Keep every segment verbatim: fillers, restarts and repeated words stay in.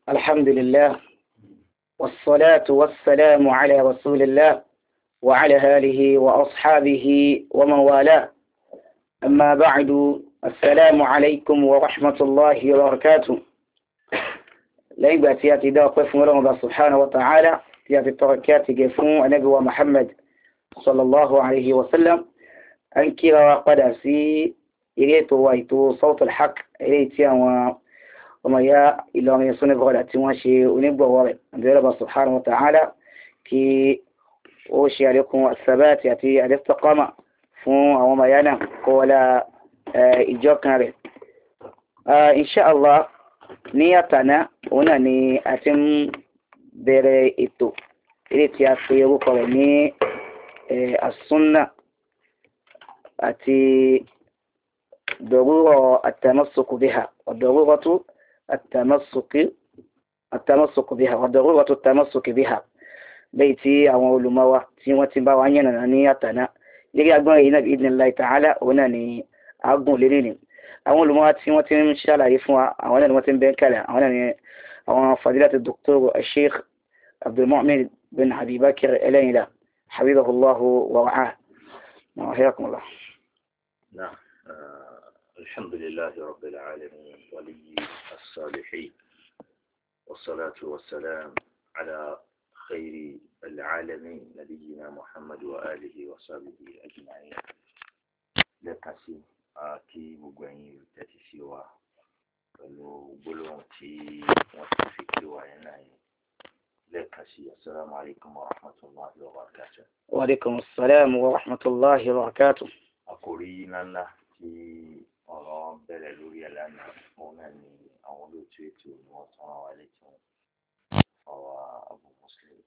الحمد لله والصلاة والسلام على رسول الله وعلى آله وأصحابه ومن والاه. أما بعد، السلام عليكم ورحمة الله وبركاته. لأيبا تياتي دا قفوا الله سبحانه وتعالى تياتي التركات قفوا النبي محمد صلى الله عليه وسلم أنكر قدسي إليتو ويتو صوت الحق إليتيا وما يا إلا من يصنع بغدا تماشي ونبغى ورد الله سبحانه وتعالى كي أوشي عليكم الثبات يأتي الاستقامة فون وما ينا ولا إجاكنا به إن شاء الله نيتنا هنا ني أتم bẹ̀rẹ̀ ètò ilé tí a fi orúkọ rẹ̀ ní as-sunnah àti darura at-tamassuk biha wa daruratu at-tamassuk at-tamassuk biha wa daruratu at-tamassuk biha lẹ́yìn tí àwọn olùmọ̀ wa tí wọ́n ti bá wa yànnà ní àtàná lérí agbọ́n yìí náà bi idhnillahi ta'ala òun náà ni agùn lérí ni àwọn olùmọ̀ wa tí wọ́n ti ń ṣàlàyé fún wa àwọn náà ni wọ́n ti ń bẹ́ kalẹ̀ àwọn náà ni àwọn fadilatu Dr. Sheikh Abdulmu'min bin Abi Bakr Elayla hafidhahullahu wa ra'ah. وحياكم الله. نعم الحمد لله رب العالمين ولي الصالحين والصلاة والسلام على خير العالمين نبينا محمد وآله وصحبه أجمعين. لكاسي كي بغاني تتسيوا pẹ̀lú gbólóhùn tí wọ́n ti fi kí wa yẹn náà yẹn lẹ́ẹ̀kan sí assalamu alaikum wa rahmatullahi wa barakatuh. Wa alaikum assalam wa rahmatullahi wa barakatuh. Àkòrí ńláńlá tí ọ̀rọ̀ bẹ̀rẹ̀ lórí ẹ̀ lánàá òun náà ni àwọn olóòtú ètò ni wọ́n tán wá létí wọn ọ̀rọ̀ Abu Muslim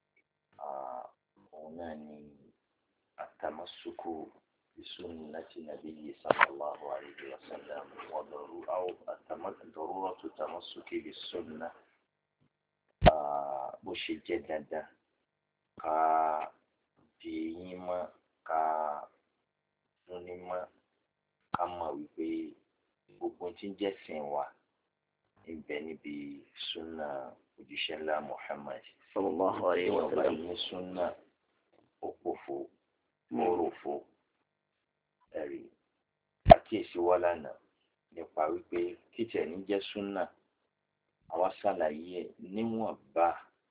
òun náà ni at-tamassuku بسنة النبي صلى الله عليه وسلم وضرورة أو ضرورة التمسك بالسنة بوشي جدا كا ديما كا نونيما كما ويبي gbogbo tí ń jẹ́ sìn wa ibẹ̀ níbi sunna òjíṣẹ́ ńlá Muhammad sallallahu alaihi wa sallam ní sunna òpòfò móròfò ẹ̀rí àkíyèsí wa lánàá nípa wípé kíkẹ́ ní jẹ́ súnà àwa ṣàlàyé ẹ̀ níwọ̀nba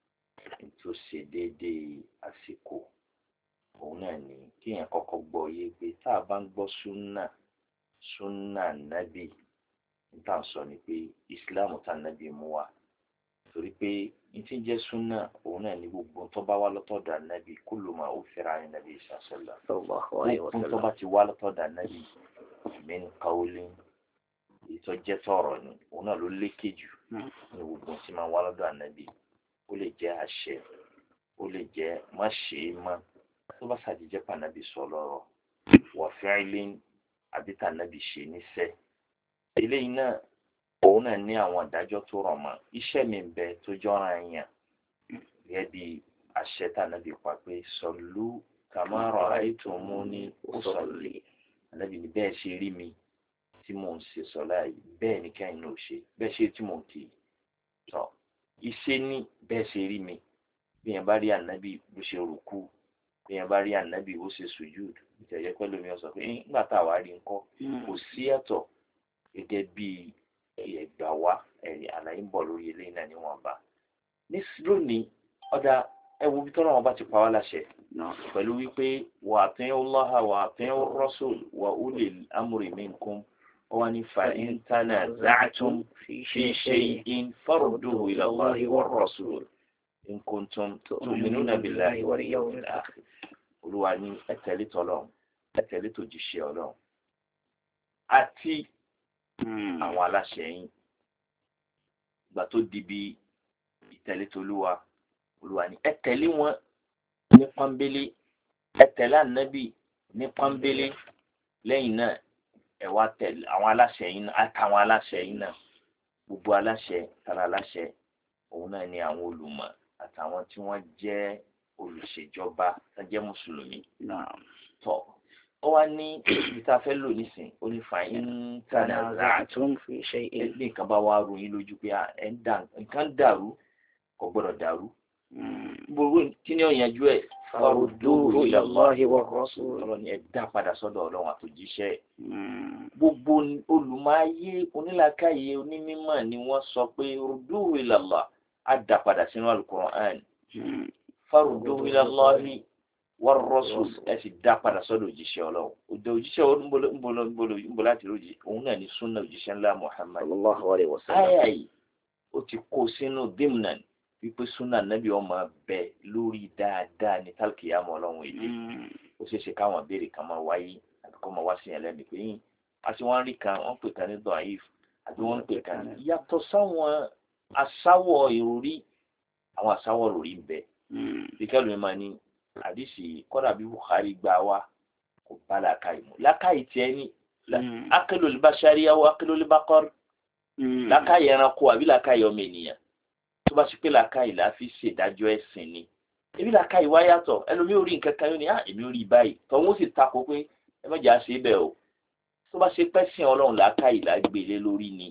tó ṣe déédéé àsìkò òun náà ni kéèyàn kọ́kọ́ gbọ́ yé pé tá a bá ń gbọ́ súnà súnà nábì níta sọ ni pé ìsìláàmù tá nábì mú wa torí pé ní tí ń jẹ́ súnà òun náà ní gbogbo tó bá wá lọ́tọ̀dọ̀ nábì kullu ma uthira an nabi sallallahu alaihi wasallam gbogbo tó bá ti wá lọ́tọ̀dọ̀ nábì min qawlin ìtọ́jẹ́ tọ̀rọ̀ ni òun náà ló lékè jù ní gbogbo tí máa wá lọ́dọ̀ nábì ó lè jẹ́ àṣẹ ó lè jẹ́ má ṣe é mọ́ tó bá ṣàdíjẹ́ pa nábì sọ lọ́rọ̀ wa fi'lin àbí tá nábì ṣe níṣẹ́ eléyìí náà òun náà ní àwọn àdájọ́ tó rọ̀ mọ́ iṣẹ́ mi ń bẹ tó jọra yàn gẹ́gẹ́ bí àṣẹ tànàbí pa pé sallu kama ra'aytumuni usalli ànábì ní bẹ́ẹ̀ ṣe rí mi tí mò ń ṣe sọ́lá yìí bẹ́ẹ̀ ni kẹ́yìn náà ṣe bẹ́ẹ̀ ṣe tí mò ń kì í tọ́ iṣẹ́ ní bẹ́ẹ̀ ṣe rí mi bí yẹn bá rí ànábì bó ṣe rùkú bí yẹn bá rí ànábì bó ṣe sùjúd ìtẹ̀yẹ pẹ́lú mi ó sọ pé nígbà tá a wá rí nǹkan kò sí ẹ̀tọ́ gẹ́gẹ́ bíi ẹgbà wa ẹ̀rí àlàyé ń bọ̀ lórí ilé náà níwọ̀nba ní lónìí ọ̀dà ẹ̀wù bí tọ́lá wọn bá ti pa wá láṣẹ pẹ̀lú wípé wa ati'u Allaha wa ati'u Rasul wa ulil amri minkum wa ní fa in tanaza'tum fi shay'in farudduhu ila Allahi war Rasul in kuntum tu'minuna billahi wal yawmil akhir olúwa ní ẹ̀tẹ̀lé tọ́lọ́run ẹ̀tẹ̀lé tòjíṣẹ́ Ọlọ́run àti àwọn aláṣẹ yín ìgbà tó di bí ìtẹ̀lé tolúwa olúwa ní ẹ tẹ̀lé wọn ní pọ́nbélé ẹ tẹ̀lé ànábì ní pọ́nbélé lẹ́yìn náà ẹ wá tẹ̀lé àwọn aláṣẹ yín náà àtàwọn aláṣẹ yín náà gbogbo aláṣẹ tara aláṣẹ òun náà ni àwọn olùmọ̀ àtàwọn tí wọ́n jẹ́ olùṣèjọba tó jẹ́ mùsùlùmí tọ́ ó wá ní ibi tá a fẹ́ lò nísìn ó ní fàáyín tanaza'tum fi shay'in ní nǹkan bá wá ròyìn lójú pé ẹ̀ ń dà nǹkan dàrú kò gbọ́dọ̀ dàrú gbogbo kí ni ó yanjú ẹ̀ farudduhu ila Allahi wa rasul ọ̀rọ̀ ni ẹ dá padà sọ́dọ̀ Ọlọ́run àtòjíṣẹ́ gbogbo olùmọ̀ayé onílàkàyè onímọ̀ ni wọ́n sọ pé rudduhu ila Allah á dá padà sínú al-Qur'an farudduhu ila Allahi wa rasul ẹ sì dá padà sọ́dọ̀ òjíṣẹ́ Ọlọ́run òdò òjíṣẹ́ ń bọ̀ láti rójì òun náà ni súnà òjíṣẹ́ ńlá Muhammad sallallahu alaihi wasallam ayé ó ti kó sínú dimnan wípé súnà nẹ́bí ọmọ bẹ lórí dáadáa ní tálkìyàmọ̀ Ọlọ́run èdè ó ṣeé ṣe káwọn béèrè kan máa wáyé àbí kọ́ máa wá sí ẹlẹ́ni pé yín àti wọ́n rí kan wọ́n pè kan ní dọ̀ayif àbí wọ́n pè kan ní yàtọ̀ sáwọn asáwọ̀ ìròrí àwọn asáwọ̀ ìròrí ń bẹ bí kẹ́lu mi máa ní àdìsí kọ́dà bí Bukhari gbà wá kò bá làákàyè mu làákàyè tiẹ̀ ní akilul bashariya wa akilul baqar làákàyè ẹranko àbí làákàyè ọmọ ènìyàn tó bá ṣe pé làákàyè la fi ṣèdájọ́ ẹ̀sìn ni ebi làákàyè wá yàtọ̀ ẹlòmíì ò rí nǹkan kan yóò ní à èmi ò rí báyìí tọ́wọ́n sì takò pé ẹ má jà ṣe bẹ́ẹ̀ o tó bá ṣe pẹ́sìn Ọlọ́run làákàyè la gbélé lórí ni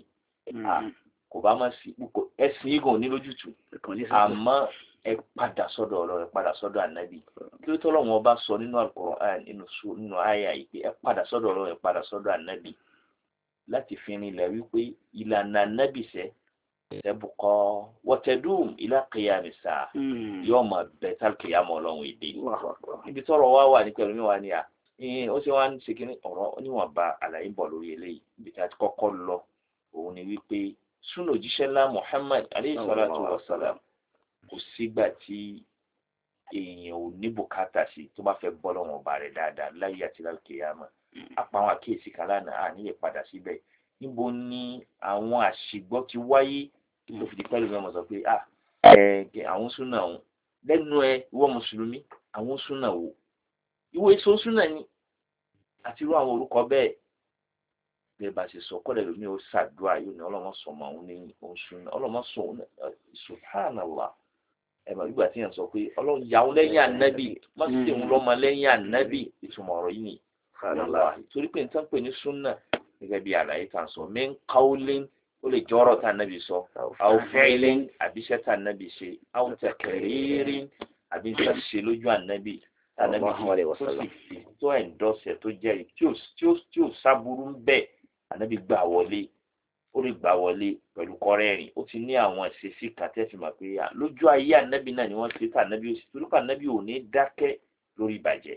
kò bá má sí ẹ̀sìn yìí gan ní lójútùú àmọ́ ẹ padà sọ́dọ̀ Ọlọ́run ẹ padà sọ́dọ̀ ànábì kí ló tọ́lọ́ wọn bá sọ nínú Al-Qur'an nínú àyà yìí pé ẹ padà sọ́dọ̀ Ọlọ́run ẹ padà sọ́dọ̀ ànábì láti fi rinlẹ̀ wípé ìlànà ànábì sẹ́ tẹ́bùkọ́ wọ́tẹ́dùm ila qiyam as-sa'a yóò máa bẹ̀ tálkìyàmọ̀ Ọlọ́run èdè níbi tọ́rọ̀ wá wà ní pẹ̀lú níwá ni à ó ṣe wá ń ṣe kí ní ọ̀rọ̀ oníwọ̀nba àlàyé bọ̀ lórí eléyìí ibi tí a ti kọ́kọ́ lọ òun ni wípé súnà òjíṣẹ́ ńlá Muhammad alayhi salatu wa salam kò sígbà tí èèyàn ò ní bùkátà sí tó bá fẹ́ bọ́ lọ́wọ́ ọba rẹ̀ dáadáa láyé àti lálùkìyàmọ̀ apá àwọn àkíyèsí kan lánàá à níyè padà síbẹ̀ níbo ni àwọn àṣìgbọ́ ti wáyé tó fi di pẹ́lú mẹ́mọ̀ sọ pé à ẹ̀ àwọn súnà òun lẹ́nu ẹ ìwọ mùsùlùmí àwọn súnà wò ìwọ èso súnà ni àti irú àwọn orúkọ bẹ́ẹ̀ bẹ́ẹ̀ bá ṣe sọ kọ́lẹ̀ lómi ó ṣàdúrà yóò ní ọlọ́mọ sọmọ òun ní òun súnà ọlọ́mọ sọ òun subhanallah ẹ̀mọ̀ ìgbà tí yẹn sọ pé ọlọ́run yà òun lẹ́yìn ànábì má sì òun lọ́mọ lẹ́yìn ànábì ìtumọ̀ ọ̀rọ̀ yìí ni torí pé nǹkan pè ní súnà gẹ́gẹ́ bí àlàyé kan sọ min qawlin ó lè jọ ọ̀rọ̀ tá ànábì sọ aw fi'lin àbíṣẹ́ tá ànábì ṣe aw takririn àbí nǹkan ṣe lójú ànábì ànábì tó sì fi tó ẹ̀ńdọ́sẹ̀ tó jẹ́rìí tí ó sábúrú ń bẹ̀ ànábì gbà wọlé ó lè gbà wọlé pẹ̀lú kọ́rẹ́rìn ó ti ní àwọn ìṣesí kan tẹ́sí mà pé lójú ayé ànábì náà ni wọ́n ṣe tá ànábì ó sì torí pé ànábì ò ní dákẹ́ lórí ìbàjẹ́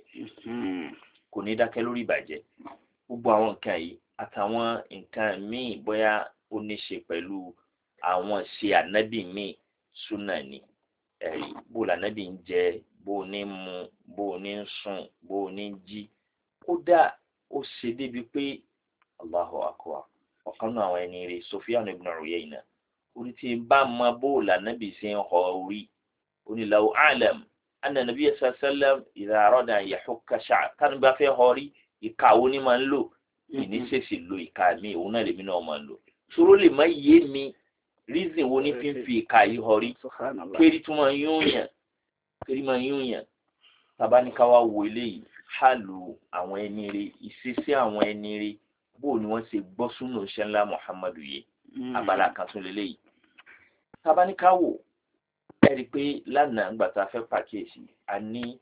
kò ní dákẹ́ lórí ìbàjẹ́ gbogbo àwọn nǹkan yìí àtàwọn nǹkan míì bóyá ó ní ṣe pẹ̀lú àwọn ṣe ànábì míì súnà ni ẹ̀rí bó lànábì ń jẹ bó ní mu bó ní sùn bó ní jí kódà ó ṣe débi pé Allahu akbar ọ̀kan náà àwọn ẹni rẹ̀ Sufyan ibn Uyayna orí tí bá mọ bó lànábì ṣe ń họ orí oní law a'lam anna nabiyya sallallahu alaihi wasallam idha arada an yahukka sha'r tánú bá fẹ́ họ rí ìka wo ni máa ń lò ìní ṣèṣì lo ìka mi òun náà lèmi náà máa ń lò ṣòro lè má yé mi reason wo ni fi ń fi ìka yìí họ rí péré tó máa yún yàn péré máa yún yàn tàbá ní ká wá wo eléyìí hàlù àwọn ẹni rẹ̀ ìṣesí àwọn ẹni rẹ̀ bó ni wọ́n ṣe gbọ́ súnà òṣìṣẹ́ ńlá Muhammadu yìí abala kan tún lélẹ́yìí tàbá ní ká wò ẹ rí i pé lánàá ńgbà tá a fẹ́ pàkíyèsí a ní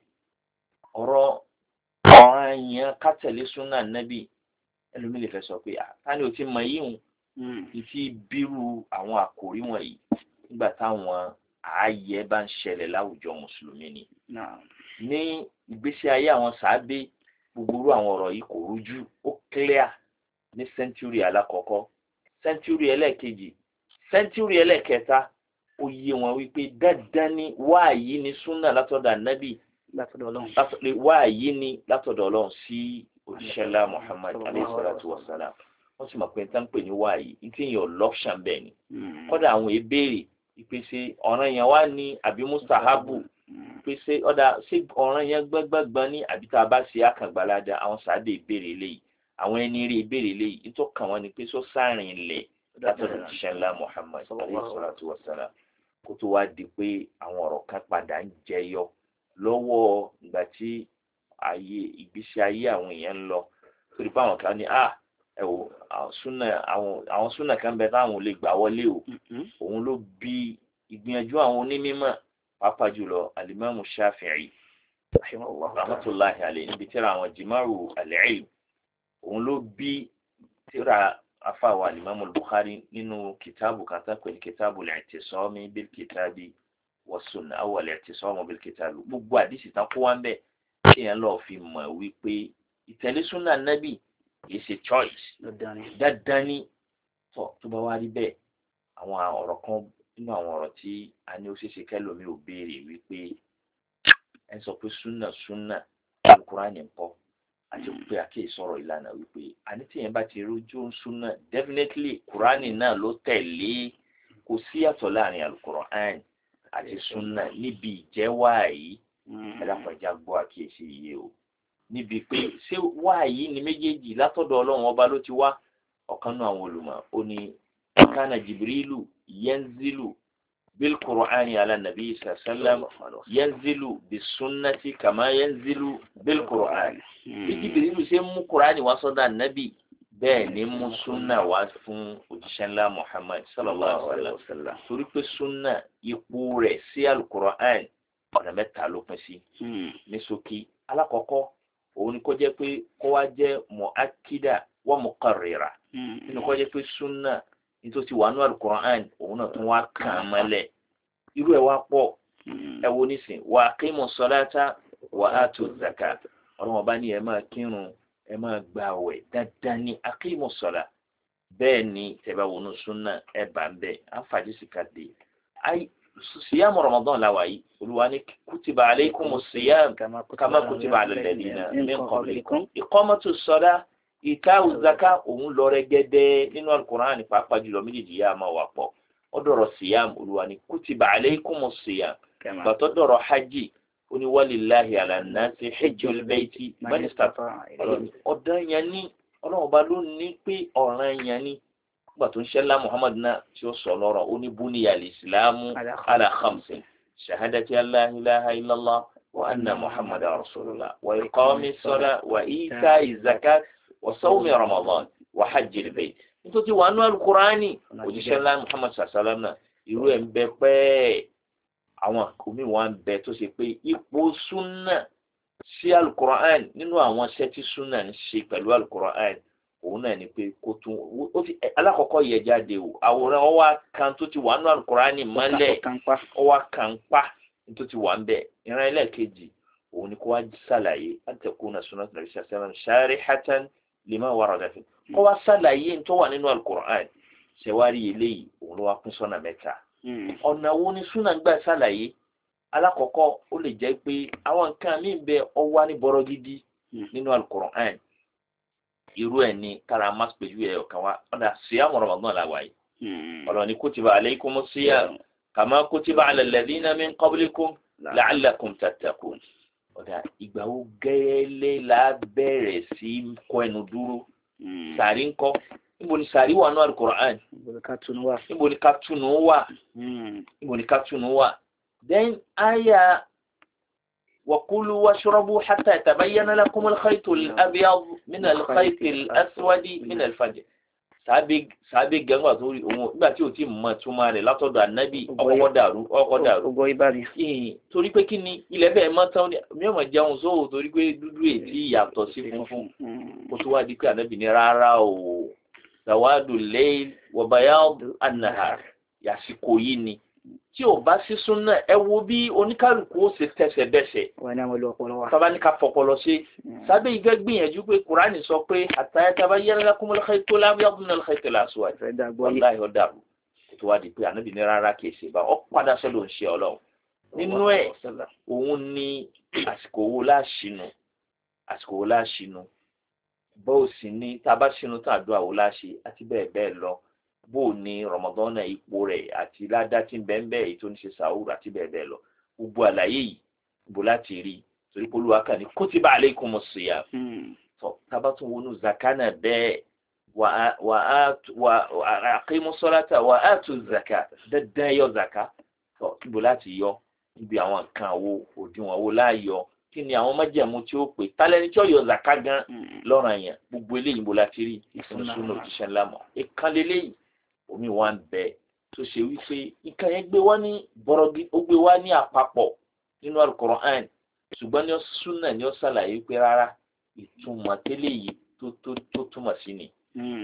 ọ̀rọ̀ ọ̀ràn yẹn ká tẹ̀lé súnà nábì ẹlòmíì lè fẹ́ sọ pé ta ni ò ti mọ yíhun ìfi bírú àwọn àkòrí wọ̀nyí nígbà táwọn ààyè bá ń ṣẹlẹ̀ láwùjọ mùsùlùmí ni ní ìgbésí ayé àwọn sàábé gbogbo àwọn ọ̀rọ̀ yìí kò rújú ó clear ní sẹ́ńtúrì alákọ̀ọ́kọ́ sẹ́ńtúrì ẹlẹ́ẹ̀kejì sẹ́ńtúrì ẹlẹ́ẹ̀kẹta ó yé wọn wípé dandan ni wáàyí ni súnà látọ̀dọ̀ ànábì wáàyí ni látọ̀dọ̀ Ọlọ́run sí òjíṣẹ́ ńlá Muhammad alayhi salatu wa salam wọ́n sì mọ̀ pé nǹkan pè ní wáàyí ní tí èèyàn lọ́pṣàn bẹ́ẹ̀ ni kọ́dà àwọn ìbéèrè ìpèsè ọ̀ràn yẹn wá ní àbí mustahabu ìpèsè ọ̀dà ṣé ọ̀ràn yẹn gbẹ́gbẹ́gbọ́n ní àbí tá a bá ṣe àkàngbálada àwọn sàádé ìbéèrè eléyìí àwọn ẹni rí ìbéèrè eléyìí nítorí kàn wọ́n ni pé sọ sáàrin ilẹ̀ látọ̀dọ̀ òjíṣẹ́ ńlá Muhammad alayhi salatu wa salam kó tó wá di pé àwọn ọ̀rọ̀ kan padà ń jẹyọ lọ́wọ́ ìgbà tí ayé ìgbésí ayé àwọn èèyàn ń lọ torí pé àwọn kan ní ah ẹ wò súnà àwọn àwọn súnà kan bẹ táwọn ò lè gbà wọlé o òun ló bí ìgbìyànjú àwọn onímọ̀ pàápàá jùlọ alimami Shafi'i rahmatulahi alayhi níbi tíra àwọn jimaru al-ilm òun ló bí tíra afáwa alimami Bukhari nínú kìtàbù kan tán pẹ̀lú kìtàbù al-i'tisami bil kitabi wa sunna aw al-i'tisamu bil kitabi gbogbo àdìsí tán kó wá ń bẹ̀ kéèyàn lọ́ọ́ fi mọ̀ wípé ìtẹ̀lé súnà nábì kìí ṣe choice dandan ni tó tó bá wá rí bẹ́ẹ̀ àwọn ọ̀rọ̀ kan nínú àwọn ọ̀rọ̀ tí a ní ó ṣeéṣe kẹ́lòmí ò béèrè wípé ẹ sọ pé súnà súnà Al-Qur'ani ń kọ́ àti pé àkíyè sọ̀rọ̀ ìlànà wípé àní tí yẹn bá ti rójú súnà definitely Qur'ani náà ló tẹ̀lé kò sí yàtọ̀ láàrin Al-Qur'ani àti súnà níbi ìjẹ́wàá yìí ẹ̀dàpọ̀já gbọ́ àkíyèsí yìí o níbi pé ṣé wáyé ni méjèèjì látọ̀dọ̀ ọlọ́run ọba ló ti wá ọ̀kan náà àwọn olùmọ̀ ó ní kana Jibrilu yanzilu bil Qur'ani ala nabi sallam yanzilu bis sunnati kama yanzilu bil Qur'ani bí Jibrilu ṣe mú Qur'ani wá sọ́dọ̀ nabi bẹ́ẹ̀ ni mú sunna wá fún òjíṣẹ́ ńlá Muhammad sallallahu alaihi wasallam torí pé sunna ipò rẹ̀ sí al-Qur'an ọ̀nà mẹ́ta ló pín sí ní ṣókí alákọ̀ọ́kọ́ òun ni kó jẹ́ pé kó wá jẹ́ mu'akkida wa muqarrira nínú kó jẹ́ pé súnà nítorí wà ní al-Qur'an òun náà tún wá kàn án mọ́lẹ̀ irú ẹ̀ wá pọ̀ ẹ wo nísìn wa aqimu salata wa atu zaka ọlọ́wọ́n bá ní ẹ máa kírun ẹ máa gbààwẹ̀ dandan ní aqimu salat bẹ́ẹ̀ ni tẹ̀bá wọnú súnà ẹ bá ń bẹ̀ àǹfààní sì ká dé siyamu Ramadan la wáyé olúwa ní kutiba alaykumus siyam kama kutiba ala alladhina min qablikum iqamatu salat ìtàwù zaka òun lọ rẹ́gẹ́dẹ́ nínú al-Qur'an pàápàá jùlọ méjèèjì yá máa wà pọ̀ ọdọ̀rọ̀ siyam olúwa ní kutiba alaykumus siyam gbàtọ́ dọ̀rọ̀ hajj ó ní walillahi ala nnasi hajjul bayti man istata'a ọ̀dọ̀ yẹn ní ọlọ́run bá ló ní pé ọ̀ràn yẹn ní gbà tó ń ṣẹlá Muhammad náà tí ó sọ lọ́rọ̀ ó ní buniya al-islamu ala khamsin shahadati an la ilaha illallah wa anna Muhammadan rasulullah wa iqami s-salat wa ita'i zakat wa sawmi Ramadan wa hajjil bayt nítorí wà nínú al-Qur'ani òjíṣẹ́ ńlá Muhammad sallam náà irú ẹ̀ ń bẹ pẹ́ àwọn omi wọn ń bẹ tó ṣe pé ipò súnà sí al-Qur'an nínú àwọn iṣẹ́ tí súnà ń ṣe pẹ̀lú al-Qur'an òun náà ni pé kó tún ó ti alákọ̀ọ́kọ́ yẹ jáde o àwòrán ọwọ́ kan tó ti wà nínú al-Qur'ani mọ́lẹ̀ ọwọ́ kan pa tó ti wà ń bẹ̀ ìran ẹlẹ́ẹ̀kejì òun ni kó wá ṣàlàyé àtẹ̀kùnà sunnat nabi sallam sharihatan lima warada fi kó wá ṣàlàyé tó wà nínú al-Qur'an ṣẹwárí eléyìí òun ló wá pín sọ́nà mẹ́ta ọ̀nà wo ni súnà gbà ṣàlàyé alákọ̀ọ́kọ́ ó lè jẹ́ pé àwọn nǹkan míì bẹ ọwá ní bọ́rọ̀ gidi nínú al-Qur'an irú ẹ̀ ní karama pẹ̀lú ẹ̀ ọ̀kan wa ọ̀dà siyamu Ramadan la wáyé ọ̀rọ̀ ni kutiba alaykumus siyam kama kutiba ala alladhina min qablikum la'allakum tattaqun ọ̀dà ìgbà wo gẹ́lẹ́ la bẹ̀rẹ̀ sí kọ́ ẹnu dúró sàrí ńkọ́ níbo ni sàrí wà ní al-Qur'an níbo ni ká túnú wà níbo ni ká túnú wà then aya وكلوا واشربوا حتى يتبين لكم الخيط الأبيض من الخيط الأسود من الفجر sàbí sàbí gẹ́gbà tó rí òun nígbà tí ò tí mọ̀ túmọ̀ rẹ̀ látọ̀dọ̀ ànábì ọkọ̀ dàrú ọkọ̀ dàrú torí pé kí ni ilẹ̀ bẹ́ẹ̀ mọ́ tán mi ò mọ̀ jẹun sóò torí pé dúdú ètí ìyàtọ̀ sí funfun kó tó wá di pé ànábì ní rárá o sawadu layl wa bayadu an-nahar yàsíkò yìí ni tí ò bá sí súnà ẹ wo bí oníkálùkù ó ṣe tẹsẹ̀ bẹ́sẹ̀ sábà ní ká fọpọlọ ṣe sábẹ́ ìfẹ́ gbìyànjú pé Kùránì sọ pé àtàyàtàbá yẹra lakumul khaytul abyadu minal khaytil aswad wàláhì ọ̀dàrú tó wá di pé ànábì ní rárá kìí ṣe bá ọ padà sọ́dọ̀ ń ṣe ọlọ́run nínú ẹ̀ òun ní àsìkò owó láṣìnú àsìkò owó láṣìnú bó sì ní tá a bá ṣinú tó àdúrà owó láṣì àti bẹ́ẹ̀ bẹ́ẹ̀ lọ bó ní Ramadan ipò rẹ̀ àti ládá tí ń bẹ́ẹ̀ bẹ́ẹ̀ èyí tó ní ṣe sàúrù àti bẹ́ẹ̀ bẹ́ẹ̀ lọ gbogbo àlàyé yìí bó láti rí torí pé Olúwa kà ní kutiba alaykumus siyam tó tábà tún wọnú zakana bẹ́ẹ̀ wà aqimu salata wà atu zaka dandan yọ zaka tó bó láti yọ níbi àwọn nǹkan wo òdiwọ̀n wo láàyọ kí ni àwọn májẹ̀mú tí ó pè tálẹ́ni tí ó yọ zaka gan lọ́ràn yẹn gbogbo eléyìí bó la ti rí ìfúnni súnà òjíṣẹ́ ńlá mọ̀ ìkànnì eléyìí omi wa ń bẹ tó ṣe wípé nǹkan yẹn gbé wá ní bọ́rọ̀gì ó gbé wá ní àpapọ̀ nínú Al-Qur'an ṣùgbọ́n ní súnà ni ó ṣàlàyé pé rárá ìtumọ̀ tẹ́lẹ̀ yìí tó tó tó túmọ̀ sí ni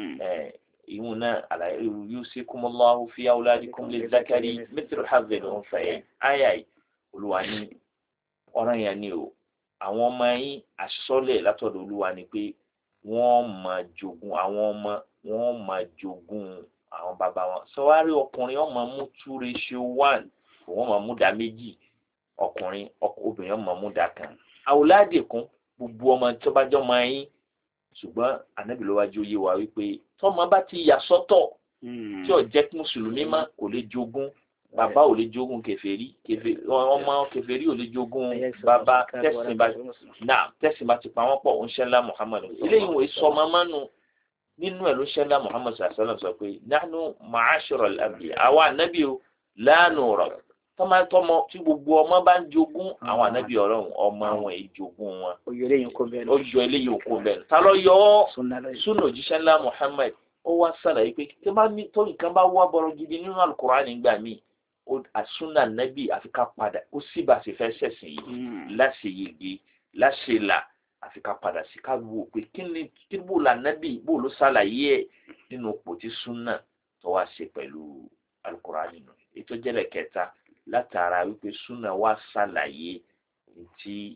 ìhun náà àlàyé yusikumullahu fi awladikum lizzakari mithlu hazzil unthayayn àyà yìí olúwa ní ọ̀ràn yẹn ni o àwọn ọmọ yín àsọlẹ̀ látọ̀dọ̀ olúwa ni pé wọ́n máa jogún àwọn ọmọ wọ́n máa jogún àwọn bàbá wọn sọwárí ọkùnrin wọ́n máa mú two ratio one wọ́n máa mú dá méjì ọkùnrin obìnrin wọ́n máa mú dá kan awladikum gbogbo ọmọ tó bá jọ máa yín ṣùgbọ́n ànábì ló wá jẹ́ òye wa wípé tọ́mọ bá ti yà sọ́tọ̀ tí ó jẹ́ mùsùlùmí má kò lè jogún bàbá ò lè jogún kèfèrí ọmọ kèfèrí ò lè jogún bàbá tẹ̀sìn bá náà tẹ̀sìn bá ti pa wọ́n pọ̀ ńṣẹ́lá Muhammad eléyìí wòye sọmọ mánu nínú ẹ̀ ló ṣẹlá Muhammad sallam sọ pé nahnu ma'ashara al-anbiya àwa ànábì o la nura tọ́mọ tọ́mọ tí gbogbo ọmọ bá ń jogún àwọn ànábì ọlọ́run ọmọ wọn èyí jogún wọn ó yọ eléyìí kó bẹ́ẹ̀ ta ló yọ ọ́ súnà òjíṣẹ́ ńlá Muhammad ó wá sàlàyé pé tí bá ní tó nǹkan bá wá bọ̀rọ̀ gidi nínú Al-Qur'an nígbà míì àsúnà nábì àfi ká padà ó sì bá ṣe fẹ́ ṣẹ̀sìn yìí láṣẹ yege láṣẹ là àfi ká padà sí ká wò pé kí ni kí bó la nábì bó ló sàlàyé ẹ̀ nínú òpó tí súnà tó wá ṣe pẹ̀lú Al-Qur'an nínú ètò jẹ́lẹ̀ kẹta látara wípé súnà wá sàlàyé ti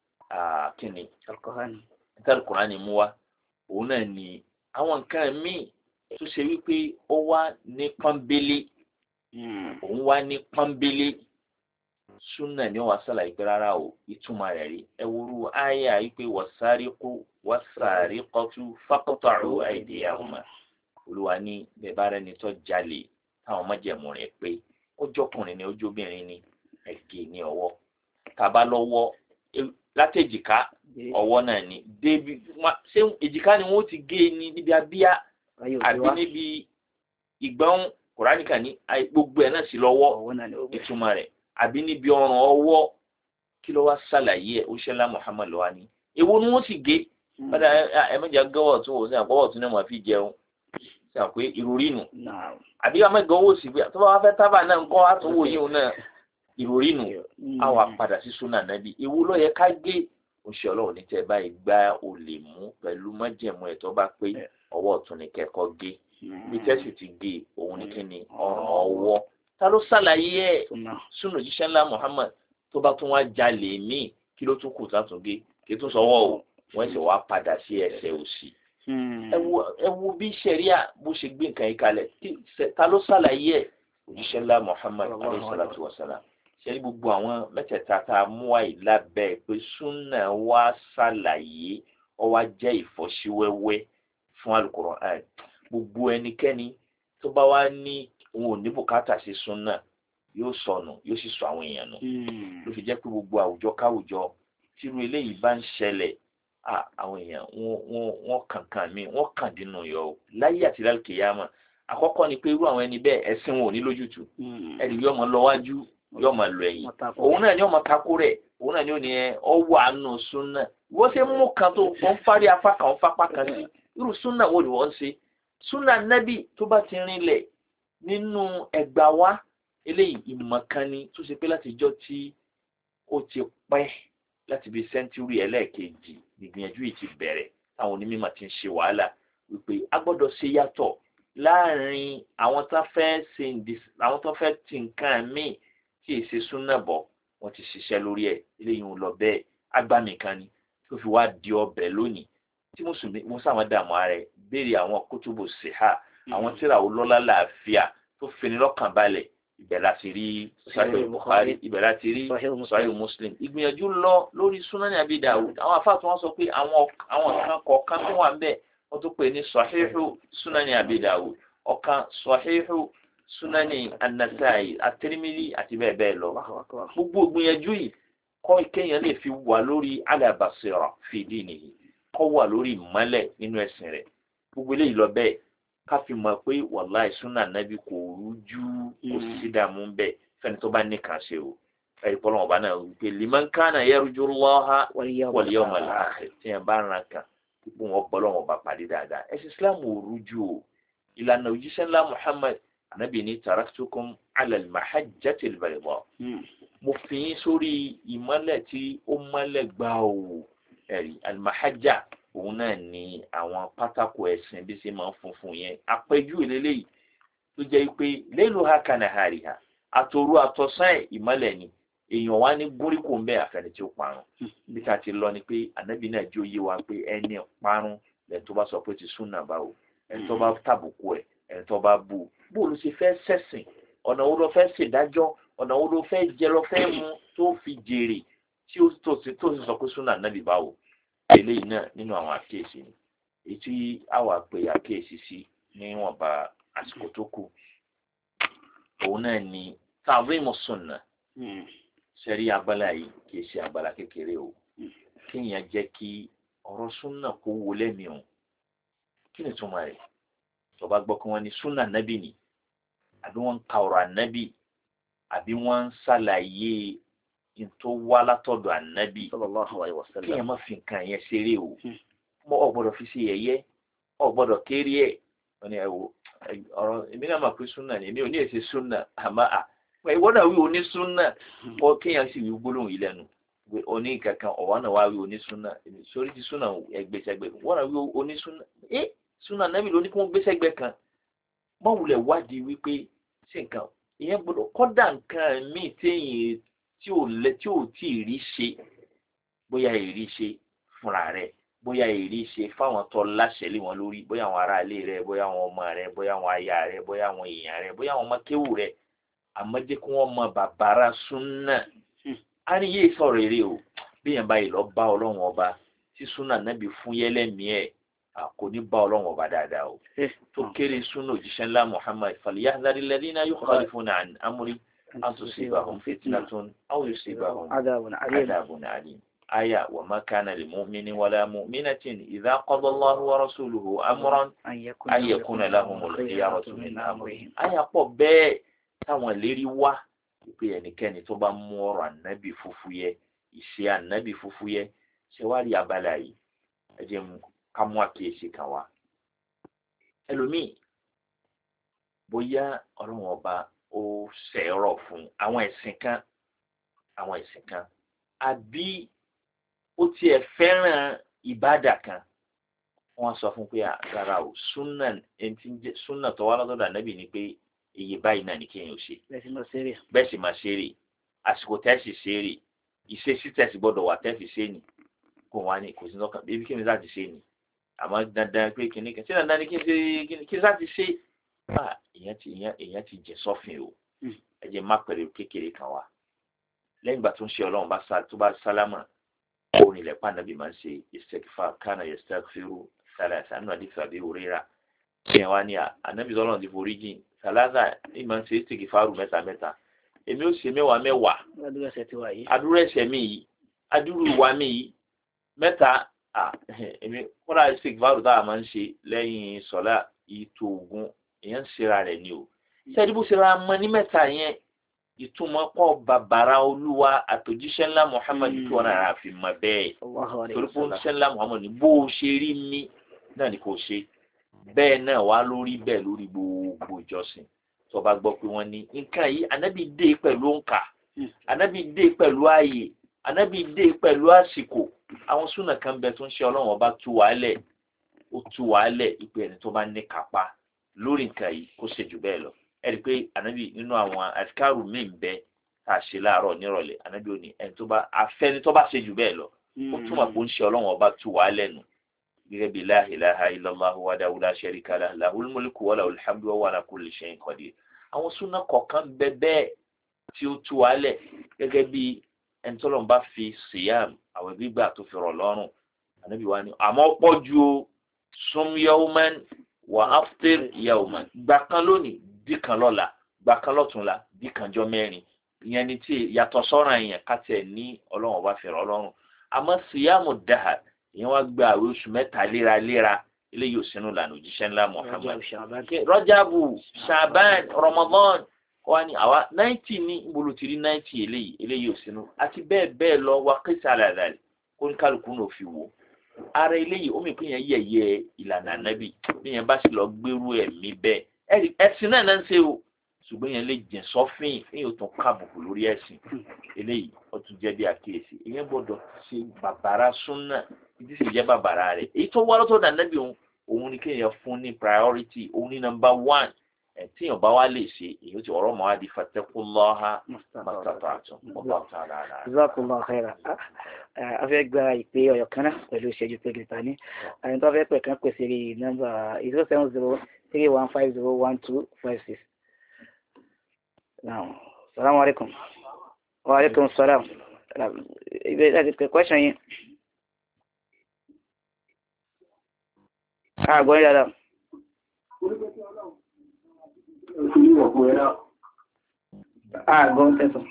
kíni Al-Qur'an mú wa òun náà ni àwọn nǹkan míì tó ṣe wípé ó wá ní pọ́nbélé òun wá ní pọ́nbélé súnà ni wọ́n sàlàyé pé rárá o ìtumọ̀ rẹ̀ rí ẹwúrú àyà wípé wasariqu wasariqatu faqta'u aydiyahuma olúwa ní bẹ̀bá rẹ̀ ní tó jalè táwọn májẹ̀mú rẹ̀ pé ó jọkùnrin ni ó jóbìnrin ni ẹ̀gẹ́ ní ọwọ́ tàbá lọ́wọ́ látẹ̀jìká ọwọ́ náà ni débi ṣé èjìká ni wọ́n ti gé ní níbi abíyá àbí níbi ìgbọ́n kùránìkà ní gbogbo ẹ̀ náà sí lọ́wọ́ ìtumọ̀ rẹ̀ àbí níbi ọrùn ọwọ́ kí ló wá ṣàlàyé ẹ̀ òṣèlá Muhammad lọ́wọ́ ni èwo ni wọ́n sì gé padà ẹ̀mẹ́jà gọ́wọ́ tún wò sí àpọ̀wọ̀ tún náà máa fi jẹun sí àpé ìròrí nù àbí àmẹ́gàn owó sì gbé tó bá wá fẹ́ tábà náà nǹkan àtúwò yìí náà ìròrí nù àwọn àpadà sí súnà nábì èwo ló yẹ ká gé oṣù ọlọ́run ní tẹ́ báyìí gbá olè mú pẹ̀lú májẹ̀mú ẹ̀ tó bá pé ọwọ́ ọ̀tún ni kẹ́kọ̀ọ́ gé bí tẹ́sì ti gé òun ní kí ni ọrùn ọwọ́ ta ló ṣàlàyé ẹ̀ súnà jíṣẹ́ ńlá Muhammad tó bá tún wá jalè míì kí ló tún kù tátún gé kí tún sọwọ́ o wọ́n sì wá padà sí ẹsẹ̀ òsì ẹ wo bí sẹ̀ríà bó ṣe gbé nǹkan yìí kalẹ̀ ta ló ṣàlàyé ẹ̀ òjíṣẹ́ ńlá Muhammad alayhi salatu wa salam ṣe gbogbo àwọn mẹ́tẹ̀ẹ̀ta tá a mú àyè lábẹ́ pé súnà wá ṣàlàyé ó wá jẹ́ ìfọ́síwẹ́wẹ́ fún Al-Qur'an gbogbo ẹnikẹ́ni tó bá wá ní òun ò ní bùkátà sí súnà yóò sọnù yóò sì sọ àwọn èèyàn nù ló fi jẹ́ pé gbogbo àwùjọ káwùjọ tírú eléyìí bá ń ṣẹlẹ̀ àwọn èèyàn wọ́n kàǹkàn mí wọ́n kàn dínú yọ láyé àti lálùkìyámà àkọ́kọ́ ni pé irú àwọn ẹni bẹ́ẹ̀ ẹ̀sìn wọn ò ní lójútùú ẹ̀rí yóò mọ lọ́wájú yóò máa lọ ẹ̀yìn òun náà ni ó máa takú rẹ̀ òun náà ni ó ní ẹ ọwọ́ àánú súnà wọ́n ṣe mú kan tó wọ́n fárí afá kan wọ́n fapá kan sí irú súnà wo ni wọ́n ṣe súnà nábì tó bá ti rinlẹ̀ nínú ẹgbà wa eléyìí ìmọ̀ kan ni tó ṣe pé látijọ́ tí ó ti pẹ́ láti bí sẹ́ńtúrì ẹlẹ́ẹ̀kejì ìgbìyànjú yìí ti bẹ̀rẹ̀ táwọn onímọ̀ ti ń ṣe wàhálà wípé a gbọ́dọ̀ ṣe yàtọ̀ láàrin àwọn tó fẹ́ ṣe àwọn tó fẹ́ ti nǹkan míì tí èsì súnà bọ̀ wọ́n ti ṣiṣẹ́ lórí ẹ̀ eléyìí ń lọ bẹ́ẹ̀ agbámi kan ni tó fi wá di ọbẹ̀ lónìí tí mùsùlùmí mo sáwọn dààmú ara ẹ̀ béèrè àwọn kótóbù síhà àwọn tíra olólá làáfíà tó fini lọ́kàn balẹ̀ ibẹ̀ láti rí Sahih Bukhari ibẹ̀ láti rí Sahih Muslim ìgbìyànjú lọ lórí Sunan Abi Dawud àwọn afáàtì wọn sọ pé àwọn àwọn kan kọ̀ọ̀kan tó wà ń bẹ̀ wọ́n tó pè ní Sahihu Sunan Abi Dawud ọ̀kan Sahihu Sunani An-Nasa'i At-Tirmidhi àti bẹ́ẹ̀ bẹ́ẹ̀ lọ gbogbo ìgbìyànjú yìí kọ́ kéèyàn lè fi wà lórí ala basira fi dinihi kọ́ wà lórí ìmọ́lẹ̀ nínú ẹ̀sìn rẹ̀ gbogbo eléyìí lọ bẹ́ẹ̀ ká fi mọ̀ pé wàláì súnà nábì kò rújú kò sí dààmú bẹ́ẹ̀ fẹ́ni tó bá nìkan ṣe o ẹ̀rí pọ́lọ́ ọba náà wípé liman kana yarju Allaha wal yawmal akhir tí yẹn bá ràn kàn pípọ̀ wọn pọ́lọ́ ọba pàdé dáadáa ẹ̀sìn Islam ò rújú o ìlànà òjíṣẹ́ ńlá Muhammad anabi ní taraktukum ala al-mahajjati al-bayda mo fi yín sórí ìmọ́lẹ̀ tí ó mọ́lẹ̀ gbà o ẹ̀rí al-mahajja òun náà ní àwọn pátákó ẹ̀sìn bí ṣe máa ń funfun yẹn àpẹjù eléyìí tó jẹ́ pé layluha kanahariha àtòru àtọ̀sán ìmọ́lẹ̀ ni èèyàn wá ní gúríkò ń bẹ àfẹni tí ó parun bí ká ti lọ ni pé ànábì náà jẹ́ òye wa pé ẹni parun lẹ́yìn tó bá sọ pé ti súnà bá o ẹni tó bá tàbùkù ẹ̀ ẹni tó bá bù bó ló ṣe fẹ́ sẹ̀sìn ọ̀nà wo ló fẹ́ ṣèdájọ́ ọ̀nà wo ló fẹ́ jẹ ló fẹ́ mu tó fi jèrè tí ó tó sì sọ pé súnà ànábì bá o eléyìí náà nínú àwọn àkíyèsí ni èyí tí àwa pé àkíyèsí sí níwọ̀nba àsìkò tó kù òun náà ni ta'zimu sunnah sẹ́rí abala yìí kì í ṣe abala kékeré o kéèyàn jẹ́ kí ọ̀rọ̀ súnà kó wo lẹ́mìí o kí ni túmọ̀ rẹ̀ tó bá gbọ́ kí wọ́n ní súnà nábì ni àbí wọ́n ń ka ọ̀rọ̀ ànábì àbí wọ́n ń ṣàlàyé tó wá látọ̀dọ̀ ànábì sallallahu alaihi wasallam kéèyàn má fi nǹkan yẹn ṣeré o mọ́ ọ gbọ́dọ̀ fi ṣe yẹ̀yẹ́ ọ gbọ́dọ̀ kéré ẹ̀ wọ́n ní ọ̀rọ̀ èmi náà máa pín súnà ni èmi ò ní èsì súnà àmọ́ à ìwọ náà wí onísúnà ọ kéèyàn sì wí gbólóhùn yìí lẹ́nu oní kankan ọ̀wọ́ náà wá wí onísúnà sórí ti súnà ẹgbẹ́sẹ̀gbẹ́ wọ́n náà wí onísúnà ẹ́ súnà náà bí lóní kí wọ́n gbẹ́sẹ̀gbẹ́ kan mọ́ wulẹ̀ wádìí wípé ṣé nǹkan ìyẹn gbọ́dọ̀ kọ́dà nǹkan míì téèyàn tí ò lẹ tí ò tí ì rí ṣe bóyá èrí ṣe fúnra rẹ̀ bóyá èrí ṣe fáwọn tó láṣẹ lé wọn lórí bóyá àwọn aráalé rẹ̀ bóyá àwọn ọmọ rẹ̀ bóyá àwọn aya rẹ̀ bóyá àwọn èèyàn rẹ̀ bóyá àwọn ọmọ kéwù rẹ̀ àmọ́ jẹ́ kí wọ́n mọ bàbára súnà á ní yéé sọ̀rọ̀ eré o bí yẹn báyìí lọ bá ọlọ́run ọba tí súnà nábì fún yẹlẹ́mìí ẹ̀ kò ní bá ọlọ́run ọba dáadáa o tó kéré súnà òjíṣẹ́ ńlá Muhammad falyahdharil ladhina yukhalifuna an amri an tusibahum fitnatun aw yusibahum adhabun alim aya wa ma kana lil mu'minin wala mu'minatin idha qada Allahu wa rasuluhu amran an yakuna lahumul khiyaratu min amrihim aya pọ̀ bẹ́ẹ̀ táwọn lérí wá pé ẹnikẹ́ni tó bá mú ọ̀rọ̀ ànábì fúfú yẹ ìṣe ànábì fúfú yẹ ṣe wá rí abala yìí ẹ jẹ́ ká mú àkíyèsí kan wá ẹlòmíì bóyá ọlọ́run ọba ó ṣẹ̀rọ̀ fún àwọn ẹ̀sìn kan àwọn ẹ̀sìn kan àbí ó tiẹ̀ fẹ́ràn ìbádà kan wọ́n sọ fún pé rárá o súnà tó wá lọ́dọ̀ ànábì ni pé iye báyìí náà ni kéèyàn ò ṣe bẹ́ẹ̀ sì máa ṣeré àsìkò tẹ́sì ṣeré ìṣesí tẹ́sì gbọ́dọ̀ wà tẹ́sì ṣe ni kò wá ní kò sí lọ́kàn bíbí kí ni láti ṣe ni àmọ́ dandan pé kìnní kan sí dandan ni kí n ṣe kí n láti ṣe bá èèyàn ti èèyàn ti jẹ sọ́fìn o ẹ jẹ́ má pẹ̀lú kékeré kan wá lẹ́yìn ìgbà tó ń ṣe ọlọ́run tó bá sálámà òun ilẹ̀ pàǹdàbí máa ń ṣe istighfar kana yastaghfiru thalatha nínú àdìsí àbí òrìrà ìyẹn wá ní ànábì ọlọ́run ti forí jìn thalatha ní máa ń ṣe istighfaru mẹ́ta mẹ́ta èmi ó ṣe mẹ́wàá mẹ́wàá adúrú ẹ̀ṣẹ̀ mi yìí adúrú ìwà mi yìí mẹ́ta èmi kọ́ra istighfaru táwa máa ń ṣe lẹ́yìn sọ́lá ìtò ogun èèyàn ń ṣera rẹ̀ ni o sẹ́ẹ̀dí bó ṣera mọ́ ní mẹ́ta yẹn ìtumọ̀ pọ̀ bàbàrà olúwa àtòjíṣẹ́ ńlá Muhammad tó wọn àrà fi mọ̀ bẹ́ẹ̀ torí pé oníṣẹ́ ńlá Muhammad ní bó o ṣe rí mi náà ni kò ṣe bẹ́ẹ̀ náà wá lórí bẹ́ẹ̀ lórí gbogbo ìjọsìn tó bá gbọ́ pé wọ́n ní nǹkan yìí anábì dé pẹ̀lú òǹkà anábì dé pẹ̀lú ààyè anábì dé pẹ̀lú àsìkò àwọn súnà kan bẹ tó ń ṣe ọlọ́run ọba tú wàálẹ̀ ó tú wàálẹ̀ ìpè ẹni tó bá ní kápá lórí nǹkan yìí kó ṣe jù bẹ́ẹ̀ lọ ẹ̀rí pé ànábì nínú àwọn àtikáàrù míì ń bẹ tá a ṣe láàárọ̀ nírọ̀lẹ́ ànábì ò ní ẹni tó bá afẹ́ni tó bá ṣe jù bẹ́ẹ̀ lọ ó túmọ̀ pé ó ń ṣe ọlọ́run ọba tú wàálẹ̀ nù gẹ́gẹ́ bí la ilaha illallah wahdahu la sharika lahu lahul mulku wa lahul hamdu wa huwa ala kulli shay'in qadir àwọn súnà kọ̀ọ̀kan bẹ bẹ́ẹ̀ tí ó tú wàálẹ̀ gẹ́gẹ́ bí ẹni tó lọ́n bá fi siyam àwọn gbígbà tó fi rọ̀ lọ́rùn ànábì wa ni àmọ́ pọ̀ ju sum yawman wa aftir yawman gbà kan lónìí bí kan lọ́la gbà kan lọ́túnla bí kan jọ mẹ́rin ìyẹn ni tí yàtọ̀ sọ́ra yẹn kátẹ́ ní ọlọ́run ọba fi rọ̀ lọ́rùn àmọ́ siyamu dahar ìyẹn wá gba àwọn oṣù mẹ́ta léraléra eléyìí ò sínú lànà òjíṣẹ́ ńlá Muhammad Rajabu Shaban Ramadan wọ́n ní àwa náìtì ní ìbolùtìrí náìtì eléyìí eléyìí ò sínú àti bẹ́ẹ̀ bẹ́ẹ̀ lọ wá kéṣà àlàdàlẹ̀ kó ní kálukú náà fi wò ara eléyìí ó mi pín yẹn yẹ̀yẹ́ ìlànà ànábì bí yẹn bá sì lọ gbérú ẹ̀mí bẹ́ẹ̀ ẹ̀sìn náà náà ń ṣe o ṣùgbọ́n yẹn lè jìn sọ́fìn fún yóò tún káàbùkù lórí ẹ̀sìn eléyìí ó tún jẹ́ bí àkíyèsí ìyẹn gbọ́dọ̀ ṣe bàbàrà súnà ìdí sì jẹ́ bàbàrà rẹ̀ èyí tó wá lọ́tọ̀ ànábì òun òun ni kéèyàn fún ní priority òun ní number one ẹ̀ tíyàn bá wá lè ṣe èyí tí ọ̀rọ̀ mọ́ wá di fattaqullaha mastata'tum Wallahu ta'ala a'lam. Jazakumullahu khairan. A fẹ́ gba ìpè ọ̀yọ̀ kan náà pẹ̀lú ìṣẹ́jú pẹ̀lú ìtàní àyìn tó fẹ́ pẹ̀ kan pèsè rí nọ́mbà zero seven zero three one five zero one two five six. Now, salamu alaikum. Wa alaikum salam. Ibe that is the question yìí. Ah, gbọ́n yàrá. Ah, gbọ́n tẹ̀sán.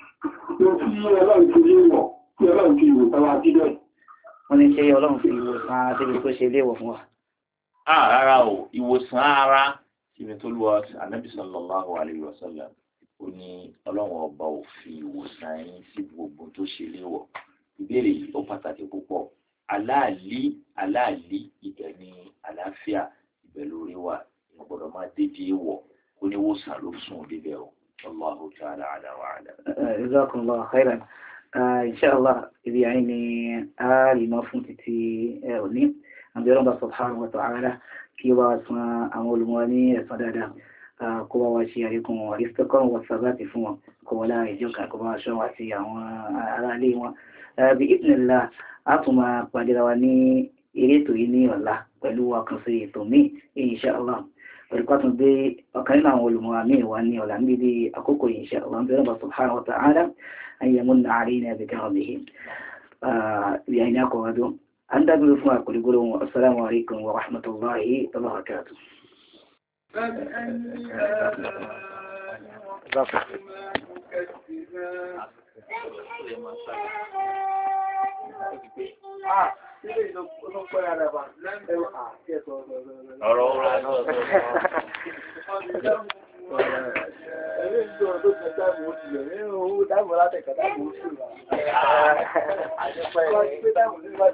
Wọ́n ní ṣe ọlọ́run fi ìwòsàn ara síbi tó ṣe léèwọ̀ fún wa. Ah, rárá o, ìwòsàn ara síbi tó lù wá Ànábì sallallahu alayhi wa sallam. Ó ní ọlọ́run ọba ò fi ìwòsàn yín sí gbogbo tó ṣe léèwọ̀. Ìbéèrè yìí ó pàtàkì púpọ̀. Aláàlí aláàlí ibẹ̀ ni àlàáfíà ibẹ̀ lórí wa ìgbọ́dọ̀ máa dédé wọ̀ ó ní wòsàn ló sùn débẹ̀ o. Allahu ta'ala a'la wa a'lam. Jazakumullahu khairan. Inshallah ibi àyìn ni a rí mọ́ fún títí òní. Àbí ọlọ́run subhanahu wa ta'ala kí wá san àwọn olùmọ̀ ní ẹ̀san dáadáa. Kó bá wa ṣe àríkún àrísítọ́kọ́ wọn sàbáàtì fún wọn kó wọ́n láàrin ìjọka kó bá wa ṣọ́ wá sí àwọn aráalé wọn. Bí ìpínlẹ̀ a tún máa pàdéra wa ní eré ètò yìí ní ọ̀la pẹ̀lú àkànṣe ètò míì insha Allah. Pẹ̀lú pàtún gbé ọ̀kan nínú àwọn olùmọ̀ àmì wa ní ọ̀la níbi bí àkókò insha Allah. Bí ọlọ́ba subhanahu wa ta'ala an yamunna alayna bi karamihi. Bí àyìn akọ̀wádùn. An dábìlú fún àkòlígbólóhùn. Assalamu alaikum wa rahmatullahi wa barakatuh. Ọ̀rọ̀